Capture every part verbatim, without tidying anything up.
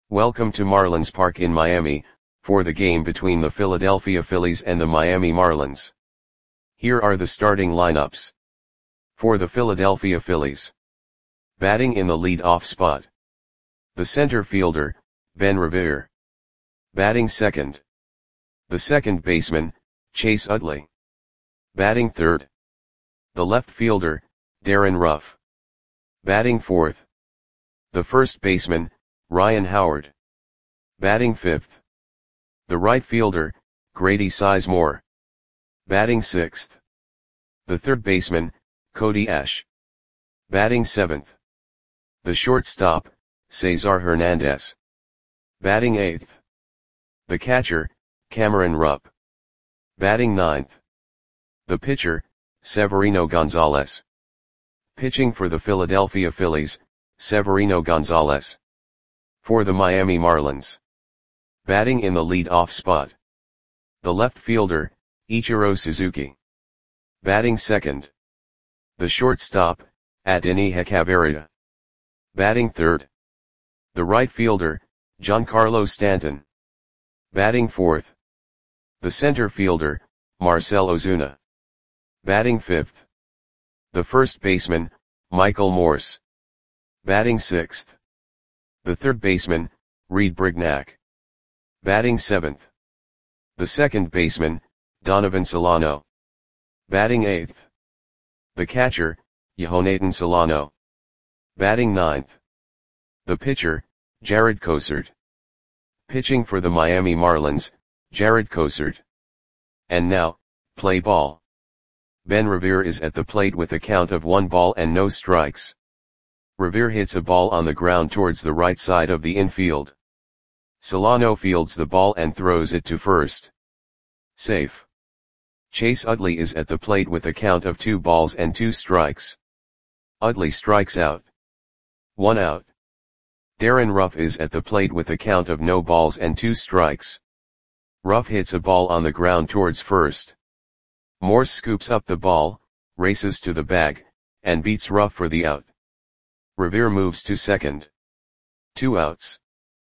Welcome to Marlins Park in Miami, for the game between the Philadelphia Phillies and the Miami Marlins. Here are the starting lineups. For the Philadelphia Phillies. Batting in the lead-off spot. The center fielder, Ben Revere. Batting second. The second baseman, Chase Utley. Batting third. The left fielder, Darin Ruf. Batting fourth. The first baseman, Ryan Howard. Batting fifth. The right fielder, Grady Sizemore. Batting sixth. The third baseman, Cody Ash. Batting seventh. The shortstop, Cesar Hernandez. Batting eighth. The catcher, Cameron Rupp. Batting ninth. The pitcher, Severino Gonzalez. Pitching for the Philadelphia Phillies, Severino Gonzalez. For the Miami Marlins. Batting in the lead-off spot. The left fielder, Ichiro Suzuki. Batting second. The shortstop, Adeiny Hechavarria. Batting third. The right fielder, Giancarlo Stanton. Batting fourth. The center fielder, Marcell Ozuna. Batting fifth. The first baseman, Michael Morse. Batting sixth. The third baseman, Reed Brignac. Batting seventh. The second baseman, Donovan Solano. Batting eighth. The catcher, Yehonatan Solano. Batting ninth. The pitcher, Jarred Cosart. Pitching for the Miami Marlins, Jarred Cosart. And now, play ball. Ben Revere is at the plate with a count of one ball and no strikes. Revere hits a ball on the ground towards the right side of the infield. Solano fields the ball and throws it to first. Safe. Chase Utley is at the plate with a count of two balls and two strikes. Utley strikes out. One out. Darin Ruf is at the plate with a count of no balls and two strikes. Ruf hits a ball on the ground towards first. Morse scoops up the ball, races to the bag, and beats Ruf for the out. Revere moves to second. Two outs.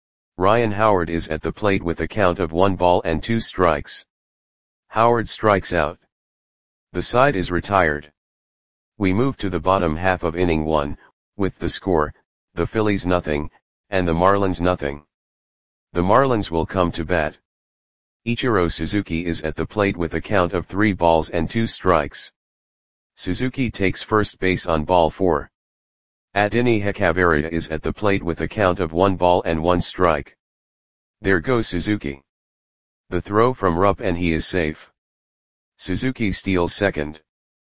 Ryan Howard is at the plate with a count of one ball and two strikes. Howard strikes out. The side is retired. We move to the bottom half of inning one, with the score, the Phillies nothing, and the Marlins nothing. The Marlins will come to bat. Ichiro Suzuki is at the plate with a count of three balls and two strikes. Suzuki takes first base on ball four. Adeiny Hechavarria is at the plate with a count of one ball and one strike. There goes Suzuki. The throw from Rupp and he is safe. Suzuki steals second.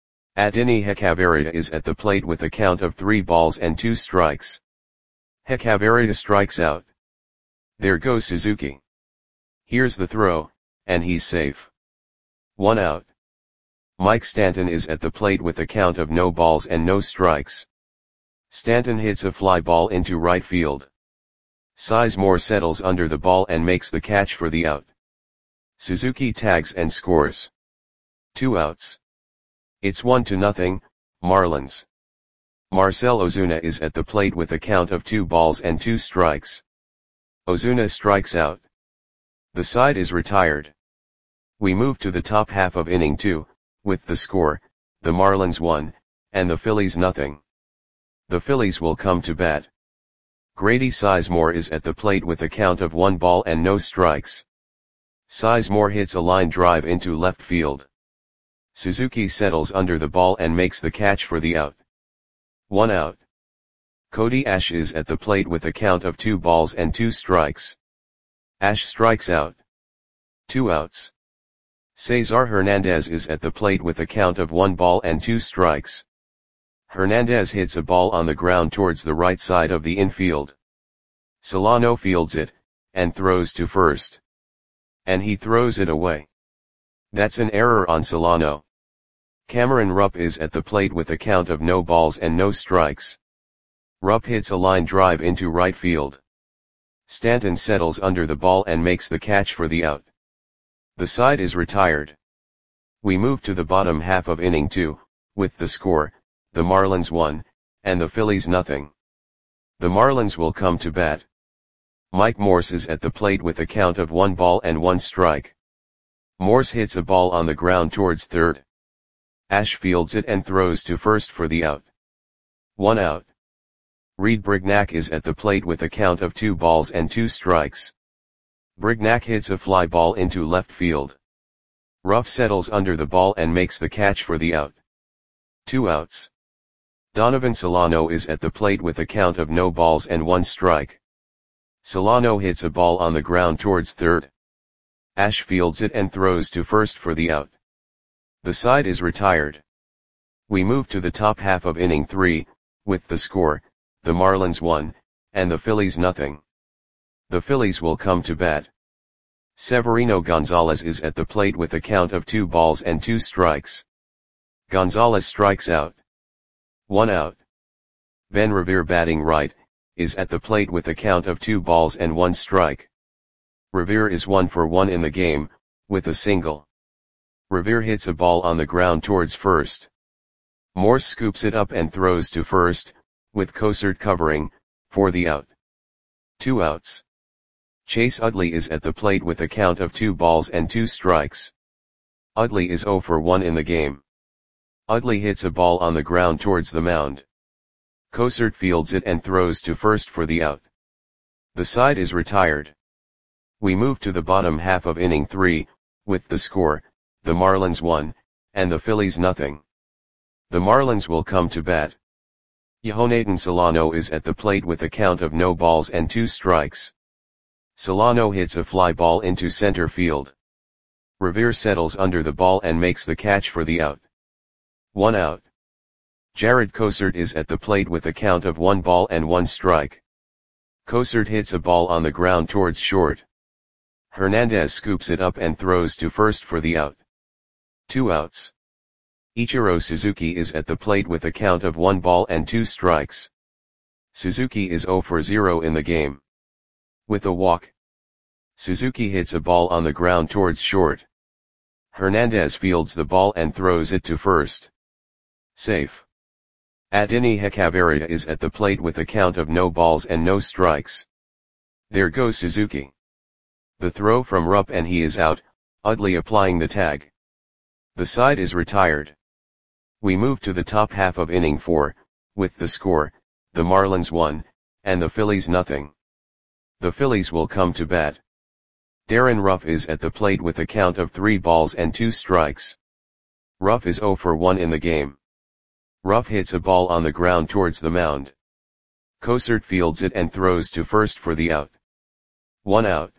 Adeiny Hechavarria is at the plate with a count of three balls and two strikes. Hechavarria strikes out. There goes Suzuki. Here's the throw, and he's safe. One out. Mike Stanton is at the plate with a count of no balls and no strikes. Stanton hits a fly ball into right field. Sizemore settles under the ball and makes the catch for the out. Suzuki tags and scores. Two outs. It's one to nothing, Marlins. Marcell Ozuna is at the plate with a count of two balls and two strikes. Ozuna strikes out. The side is retired. We move to the top half of inning two, with the score, the Marlins one, and the Phillies nothing. The Phillies will come to bat. Grady Sizemore is at the plate with a count of one ball and no strikes. Sizemore hits a line drive into left field. Suzuki settles under the ball and makes the catch for the out. One out. Cody Ash is at the plate with a count of two balls and two strikes. Ash strikes out. Two outs. Cesar Hernandez is at the plate with a count of one ball and two strikes. Hernandez hits a ball on the ground towards the right side of the infield. Solano fields it, and throws to first. And he throws it away. That's an error on Solano. Cameron Rupp is at the plate with a count of no balls and no strikes. Rupp hits a line drive into right field. Stanton settles under the ball and makes the catch for the out. The side is retired. We move to the bottom half of inning two, with the score, the Marlins one, and the Phillies nothing. The Marlins will come to bat. Mike Morse is at the plate with a count of one ball and one strike. Morse hits a ball on the ground towards third. Ash fields it and throws to first for the out. One out. Reed Brignac is at the plate with a count of two balls and two strikes. Brignac hits a fly ball into left field. Ruff settles under the ball and makes the catch for the out. Two outs. Donovan Solano is at the plate with a count of no balls and one strike. Solano hits a ball on the ground towards third. Ash fields it and throws to first for the out. The side is retired. We move to the top half of inning three, with the score, the Marlins one, and the Phillies nothing. The Phillies will come to bat. Severino Gonzalez is at the plate with a count of two balls and two strikes. Gonzalez strikes out. One out. Ben Revere batting right, is at the plate with a count of two balls and one strike. Revere is one for one in the game, with a single. Revere hits a ball on the ground towards first. Morse scoops it up and throws to first, with Cosart covering, for the out. Two outs. Chase Utley is at the plate with a count of two balls and two strikes. Utley is zero for one in the game. Utley hits a ball on the ground towards the mound. Cosart fields it and throws to first for the out. The side is retired. We move to the bottom half of inning three, with the score, the Marlins one, and the Phillies nothing. The Marlins will come to bat. Yehonatan Solano is at the plate with a count of no balls and two strikes. Solano hits a fly ball into center field. Revere settles under the ball and makes the catch for the out. One out. Jared Cosart is at the plate with a count of one ball and one strike. Cosart hits a ball on the ground towards short. Hernandez scoops it up and throws to first for the out. Two outs. Ichiro Suzuki is at the plate with a count of one ball and two strikes. Suzuki is zero for zero in the game. With a walk. Suzuki hits a ball on the ground towards short. Hernandez fields the ball and throws it to first. Safe. Adeiny Hechavarria is at the plate with a count of no balls and no strikes. There goes Suzuki. The throw from Rupp and he is out, Utley applying the tag. The side is retired. We move to the top half of inning four, with the score, the Marlins one, and the Phillies nothing. The Phillies will come to bat. Darren Ruff is at the plate with a count of three balls and two strikes. Ruff is zero for one in the game. Ruff hits a ball on the ground towards the mound. Cosart fields it and throws to first for the out. One out.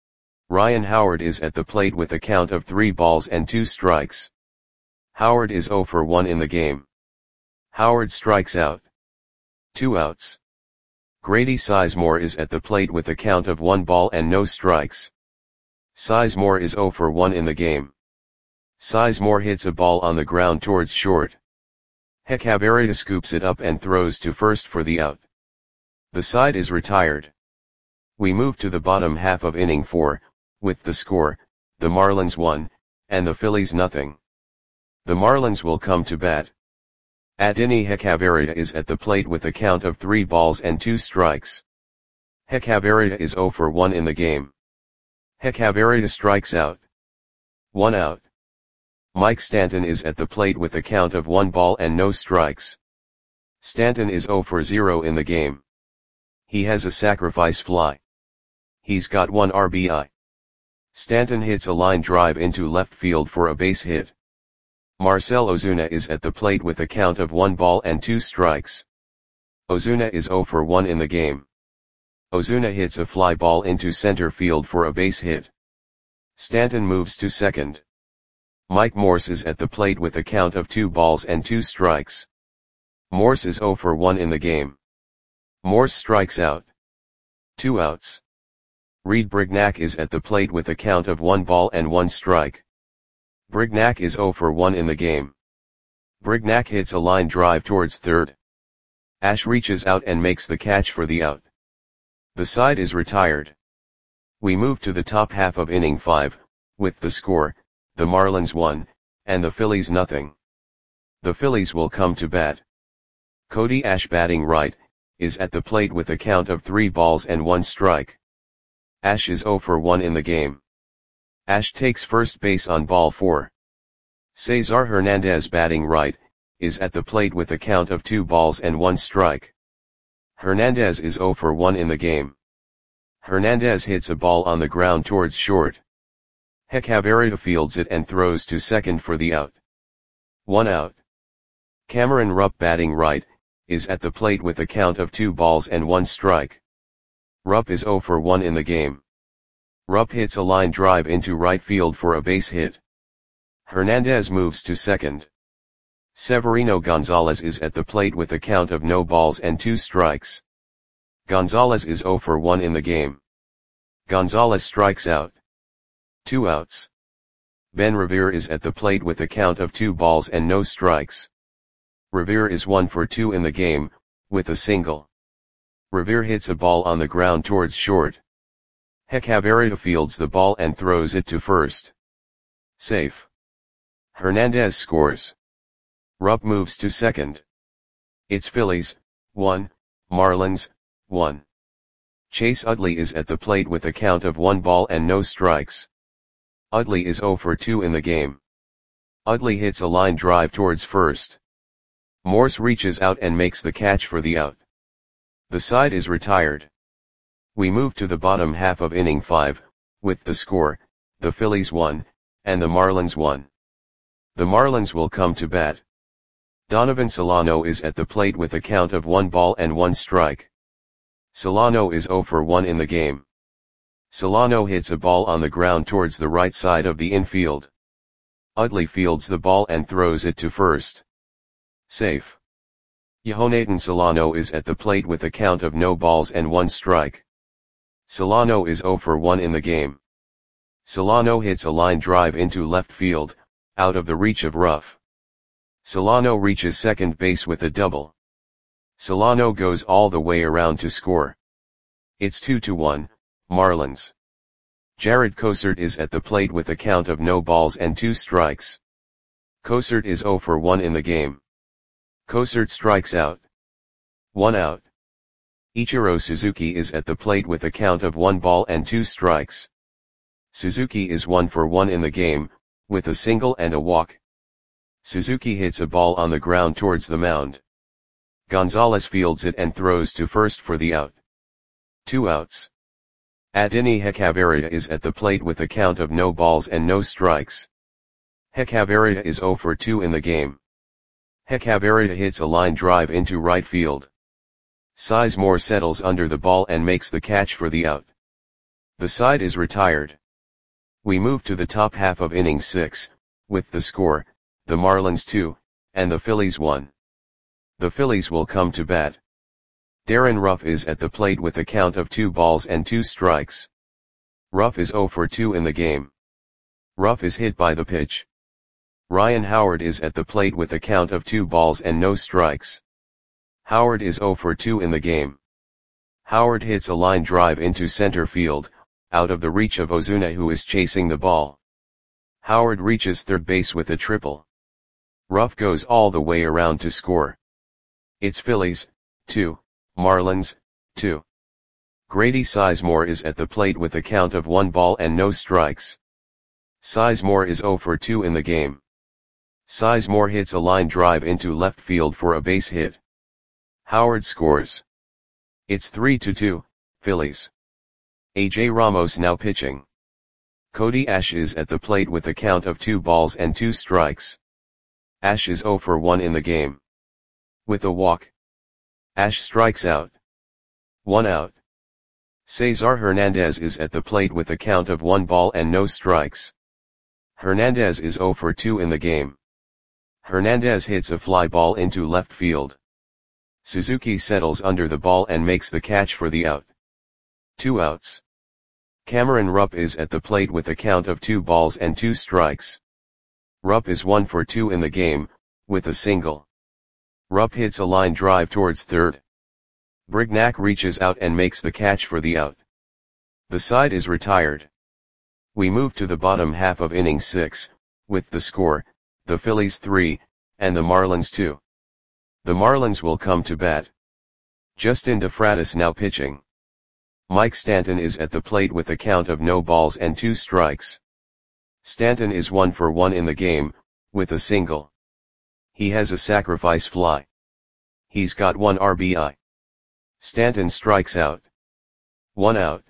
Ryan Howard is at the plate with a count of three balls and two strikes. Howard is zero for one in the game. Howard strikes out. Two outs. Grady Sizemore is at the plate with a count of one ball and no strikes. Sizemore is zero for one in the game. Sizemore hits a ball on the ground towards short. Hechavarria scoops it up and throws to first for the out. The side is retired. We move to the bottom half of inning four, with the score, the Marlins one, and the Phillies nothing. The Marlins will come to bat. Adeiny Hechavarria is at the plate with a count of three balls and two strikes. Hechavarria is zero for one in the game. Hechavarria strikes out. One out. Mike Stanton is at the plate with a count of one ball and no strikes. Stanton is zero for zero in the game. He has a sacrifice fly. He's got one R B I. Stanton hits a line drive into left field for a base hit. Marcell Ozuna is at the plate with a count of one ball and two strikes. Ozuna is zero for one in the game. Ozuna hits a fly ball into center field for a base hit. Stanton moves to second. Mike Morse is at the plate with a count of two balls and two strikes. Morse is zero for one in the game. Morse strikes out. Two outs. Reed Brignac is at the plate with a count of one ball and one strike. Brignac is zero for one in the game. Brignac hits a line drive towards third. Ash reaches out and makes the catch for the out. The side is retired. We move to the top half of inning five, with the score, the Marlins one, and the Phillies nothing. The Phillies will come to bat. Cody Ash batting right, is at the plate with a count of three balls and one strike. Ash is zero for one in the game. Ash takes first base on ball four. Cesar Hernandez, batting right, is at the plate with a count of two balls and one strike. Hernandez is zero for one in the game. Hernandez hits a ball on the ground towards short. Hechavarria fields it and throws to second for the out. One out. Cameron Rupp, batting right, is at the plate with a count of two balls and one strike. Rupp is zero for one in the game. Rupp hits a line drive into right field for a base hit. Hernandez moves to second. Severino Gonzalez is at the plate with a count of no balls and two strikes. Gonzalez is zero for one in the game. Gonzalez strikes out. Two outs. Ben Revere is at the plate with a count of two balls and no strikes. Revere is one for two in the game, with a single. Revere hits a ball on the ground towards short. Hechavarria fields the ball and throws it to first. Safe. Hernandez scores. Rupp moves to second. It's Phillies, one, Marlins, one. Chase Utley is at the plate with a count of one ball and no strikes. Utley is zero for two in the game. Utley hits a line drive towards first. Morse reaches out and makes the catch for the out. The side is retired. We move to the bottom half of inning five, with the score, the Phillies one, and the Marlins one. The Marlins will come to bat. Donovan Solano is at the plate with a count of one ball and one strike. Solano is zero for one in the game. Solano hits a ball on the ground towards the right side of the infield. Utley fields the ball and throws it to first. Safe. Yehonatan Solano is at the plate with a count of no balls and one strike. Solano is zero for one in the game. Solano hits a line drive into left field, out of the reach of Ruff. Solano reaches second base with a double. Solano goes all the way around to score. It's two to one, Marlins. Jared Cosert is at the plate with a count of no balls and two strikes. Cosert is zero for one in the game. Cosert strikes out. One out. Ichiro Suzuki is at the plate with a count of one ball and two strikes. Suzuki is one for one in the game, with a single and a walk. Suzuki hits a ball on the ground towards the mound. Gonzalez fields it and throws to first for the out. Two outs. Adeiny Hechavarria is at the plate with a count of no balls and no strikes. Hechavarria is zero for two in the game. Hechavarria hits a line drive into right field. Sizemore settles under the ball and makes the catch for the out. The side is retired. We move to the top half of inning six, with the score, the Marlins two, and the Phillies one. The Phillies will come to bat. Darren Ruff is at the plate with a count of two balls and two strikes. Ruff is zero for two in the game. Ruff is hit by the pitch. Ryan Howard is at the plate with a count of two balls and no strikes. Howard is zero for two in the game. Howard hits a line drive into center field, out of the reach of Ozuna, who is chasing the ball. Howard reaches third base with a triple. Ruff goes all the way around to score. It's Phillies, two, Marlins, two. Grady Sizemore is at the plate with a count of one ball and no strikes. Sizemore is zero for two in the game. Sizemore hits a line drive into left field for a base hit. Howard scores. It's three to two, Phillies. A J Ramos now pitching. Cody Ash is at the plate with a count of two balls and two strikes. Ash is zero for one in the game. With a walk. Ash strikes out. One out. Cesar Hernandez is at the plate with a count of one ball and no strikes. Hernandez is zero for two in the game. Hernandez hits a fly ball into left field. Suzuki settles under the ball and makes the catch for the out. Two outs. Cameron Rupp is at the plate with a count of two balls and two strikes. Rupp is one for two in the game, with a single. Rupp hits a line drive towards third. Brignac reaches out and makes the catch for the out. The side is retired. We move to the bottom half of inning six, with the score, the Phillies three, and the Marlins two. The Marlins will come to bat. Justin DeFratis now pitching. Mike Stanton is at the plate with a count of no balls and two strikes. Stanton is one for one in the game, with a single. He has a sacrifice fly. He's got one R B I. Stanton strikes out. One out.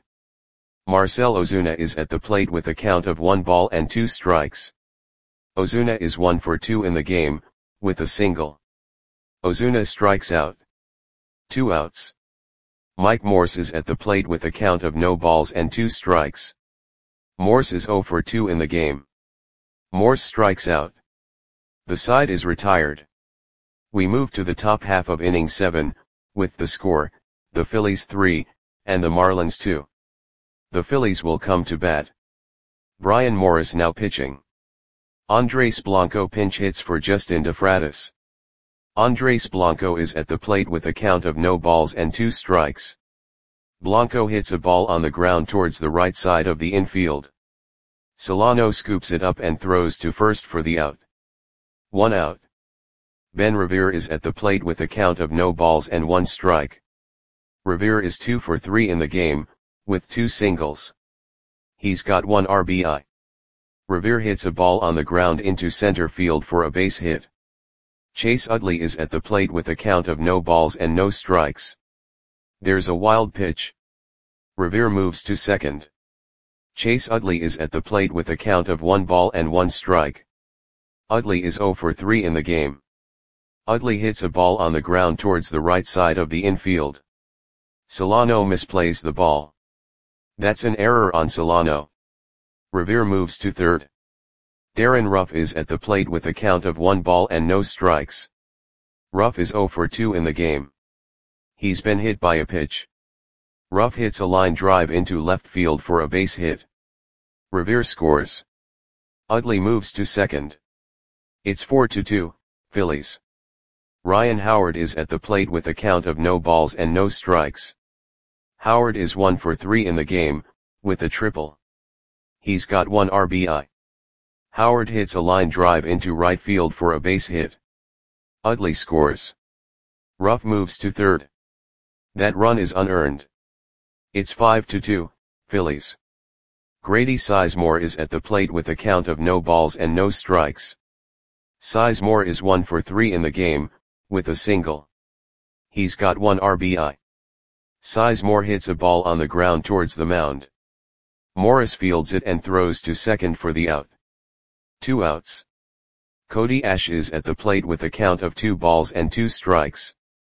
Marcell Ozuna is at the plate with a count of one ball and two strikes. Ozuna is one for two in the game, with a single. Ozuna strikes out. Two outs. Mike Morse is at the plate with a count of no balls and two strikes. Morse is zero for two in the game. Morse strikes out. The side is retired. We move to the top half of inning seven, with the score, the Phillies three, and the Marlins two. The Phillies will come to bat. Brian Morris now pitching. Andres Blanco pinch hits for Justin DeFratis. Andres Blanco is at the plate with a count of no balls and two strikes. Blanco hits a ball on the ground towards the right side of the infield. Solano scoops it up and throws to first for the out. One out. Ben Revere is at the plate with a count of no balls and one strike. Revere is two for three in the game, with two singles. He's got one R B I. Revere hits a ball on the ground into center field for a base hit. Chase Utley is at the plate with a count of no balls and no strikes. There's a wild pitch. Revere moves to second. Chase Utley is at the plate with a count of one ball and one strike. Utley is zero for three in the game. Utley hits a ball on the ground towards the right side of the infield. Solano misplays the ball. That's an error on Solano. Revere moves to third. Darren Ruff is at the plate with a count of one ball and no strikes. Ruff is zero for two in the game. He's been hit by a pitch. Ruff hits a line drive into left field for a base hit. Revere scores. Utley moves to second. It's four to two, Phillies. Ryan Howard is at the plate with a count of no balls and no strikes. Howard is one for three in the game, with a triple. He's got one R B I. Howard hits a line drive into right field for a base hit. Utley scores. Ruff moves to third. That run is unearned. It's five to two, Phillies. Grady Sizemore is at the plate with a count of no balls and no strikes. Sizemore is one for three in the game, with a single. He's got one R B I. Sizemore hits a ball on the ground towards the mound. Morris fields it and throws to second for the out. Two outs. Cody Ash is at the plate with a count of two balls and two strikes.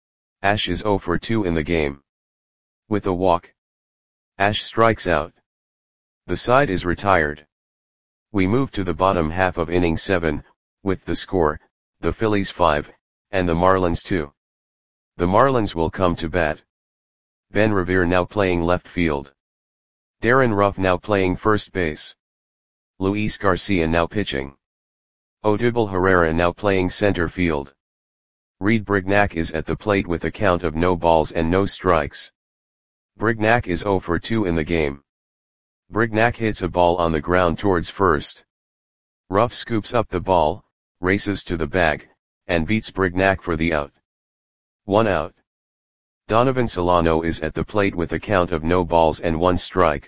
Ash is zero for two in the game. With a walk. Ash strikes out. The side is retired. We move to the bottom half of inning seven, with the score, the Phillies five, and the Marlins two. The Marlins will come to bat. Ben Revere now playing left field. Darren Ruff now playing first base. Luis Garcia now pitching. Odubel Herrera now playing center field. Reed Brignac is at the plate with a count of no balls and no strikes. Brignac is zero for two in the game. Brignac hits a ball on the ground towards first. Ruff scoops up the ball, races to the bag, and beats Brignac for the out. One out. Donovan Solano is at the plate with a count of no balls and one strike.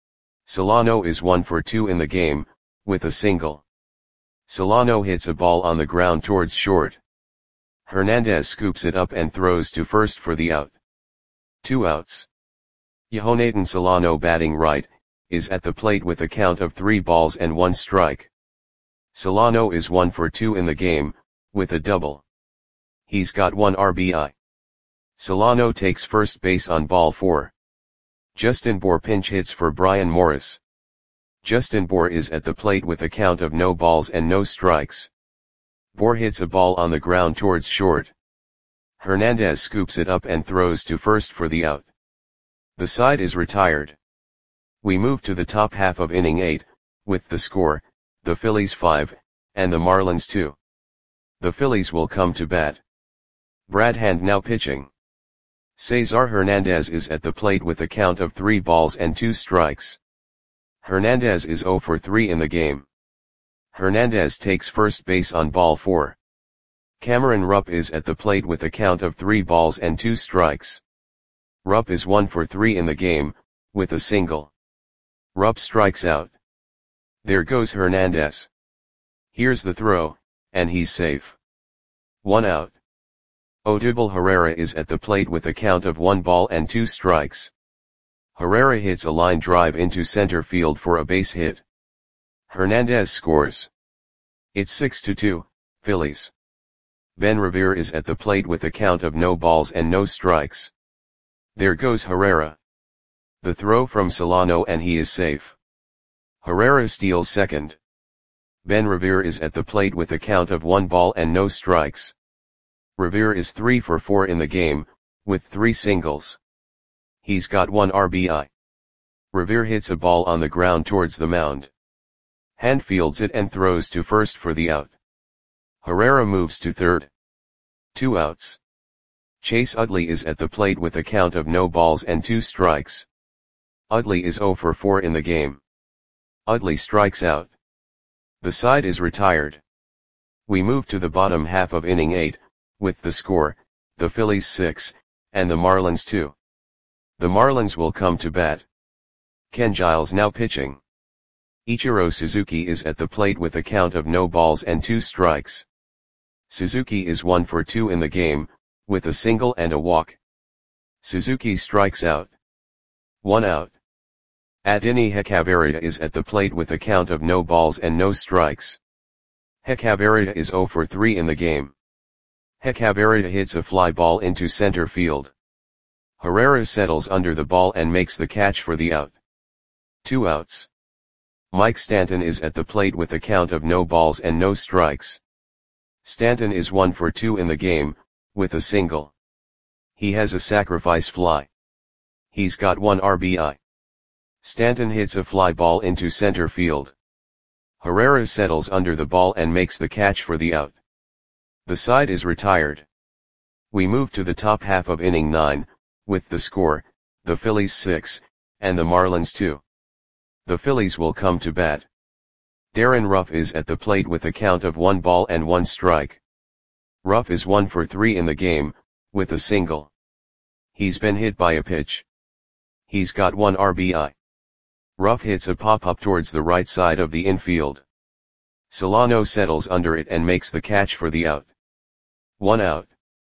Solano is one for two in the game, with a single. Solano hits a ball on the ground towards short. Hernandez scoops it up and throws to first for the out. Two outs. Yehonatan Solano batting right, is at the plate with a count of three balls and one strike. Solano is one for two in the game, with a double. He's got one R B I. Solano takes first base on ball four. Justin Bour pinch hits for Brian Morris. Justin Bour is at the plate with a count of no balls and no strikes. Bour hits a ball on the ground towards short. Hernandez scoops it up and throws to first for the out. The side is retired. We move to the top half of inning eight, with the score, the Phillies five, and the Marlins two. The Phillies will come to bat. Brad Hand now pitching. Cesar Hernandez is at the plate with a count of three balls and two strikes. Hernandez is zero for three in the game. Hernandez takes first base on ball four. Cameron Rupp is at the plate with a count of three balls and two strikes. Rupp is one for three in the game, with a single. Rupp strikes out. There goes Hernandez. Here's the throw, and he's safe. One out. Odubel Herrera is at the plate with a count of one ball and two strikes. Herrera hits a line drive into center field for a base hit. Hernandez scores. It's six to two, Phillies. Ben Revere is at the plate with a count of no balls and no strikes. There goes Herrera. The throw from Solano and he is safe. Herrera steals second. Ben Revere is at the plate with a count of one ball and no strikes. Revere is three for four in the game, with three singles. He's got one R B I. Revere hits a ball on the ground towards the mound. Hand fields it and throws to first for the out. Herrera moves to third. Two outs. Chase Utley is at the plate with a count of no balls and two strikes. Utley is zero for four in the game. Utley strikes out. The side is retired. We move to the bottom half of inning eight, with the score, the Phillies six, and the Marlins two. The Marlins will come to bat. Ken Giles now pitching. Ichiro Suzuki is at the plate with a count of no balls and two strikes. Suzuki is one for two in the game, with a single and a walk. Suzuki strikes out. One out. Adeiny Hechavarria is at the plate with a count of no balls and no strikes. Hechavarria is zero for three in the game. Hechavarria hits a fly ball into center field. Herrera settles under the ball and makes the catch for the out. Two outs. Mike Stanton is at the plate with a count of no balls and no strikes. Stanton is one for two in the game, with a single. He has a sacrifice fly. He's got one R B I. Stanton hits a fly ball into center field. Herrera settles under the ball and makes the catch for the out. The side is retired. We move to the top half of inning nine, with the score, the Phillies six, and the Marlins two. The Phillies will come to bat. Darren Ruff is at the plate with a count of one ball and one strike. Ruff is one for three in the game, with a single. He's been hit by a pitch. He's got one R B I. Ruff hits a pop-up towards the right side of the infield. Solano settles under it and makes the catch for the out. One out.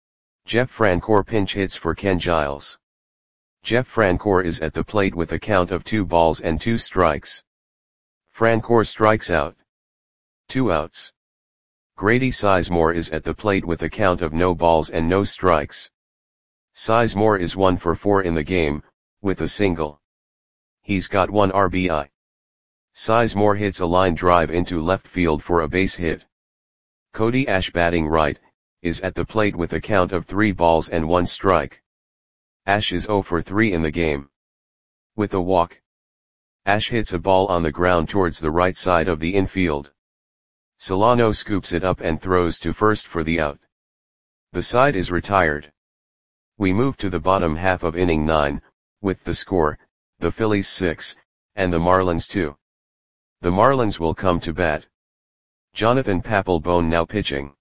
Jeff Francoeur pinch hits for Ken Giles. Jeff Francoeur is at the plate with a count of two balls and two strikes. Francoeur strikes out. Two outs. Grady Sizemore is at the plate with a count of no balls and no strikes. Sizemore is one for four in the game, with a single. He's got one R B I. Sizemore hits a line drive into left field for a base hit. Cody Ash, batting right, is at the plate with a count of three balls and one strike. Ash is zero for three in the game. With a walk. Ash hits a ball on the ground towards the right side of the infield. Solano scoops it up and throws to first for the out. The side is retired. We move to the bottom half of inning nine, with the score, the Phillies six, and the Marlins two. The Marlins will come to bat. Jonathan Papelbon now pitching.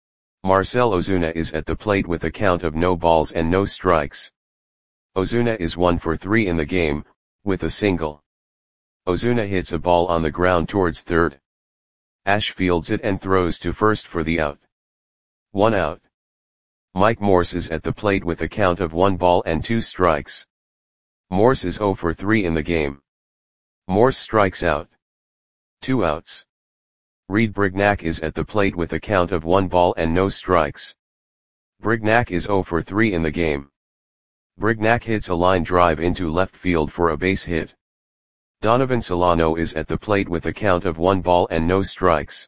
Marcell Ozuna is at the plate with a count of no balls and no strikes. Ozuna is one for three in the game, with a single. Ozuna hits a ball on the ground towards third. Ash fields it and throws to first for the out. One out. Mike Morse is at the plate with a count of one ball and two strikes. Morse is zero for three in the game. Morse strikes out. Two outs. Reed Brignac is at the plate with a count of one ball and no strikes. Brignac is zero for three in the game. Brignac hits a line drive into left field for a base hit. Donovan Solano is at the plate with a count of one ball and no strikes.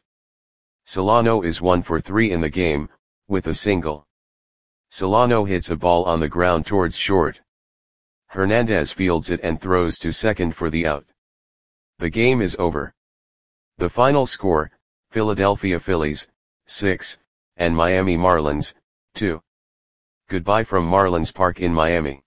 Solano is one for three in the game, with a single. Solano hits a ball on the ground towards short. Hernandez fields it and throws to second for the out. The game is over. The final score, Philadelphia Phillies, six, and Miami Marlins, two. Goodbye from Marlins Park in Miami.